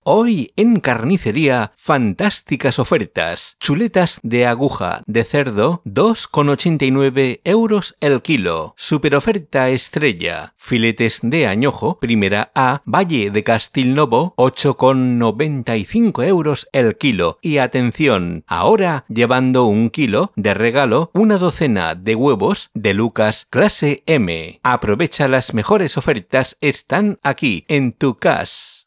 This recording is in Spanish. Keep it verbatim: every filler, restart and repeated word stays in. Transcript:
Hoy en carnicería, fantásticas ofertas. Chuletas de aguja de cerdo, dos con ochenta y nueve euros el kilo. Super oferta estrella. Filetes de añojo, primera A, Valle de Castilnovo, ocho con noventa y cinco euros el kilo. Y atención, ahora llevando un kilo de regalo, una docena de huevos de Lucas clase M. Aprovecha las mejores ofertas, están aquí en tu casa.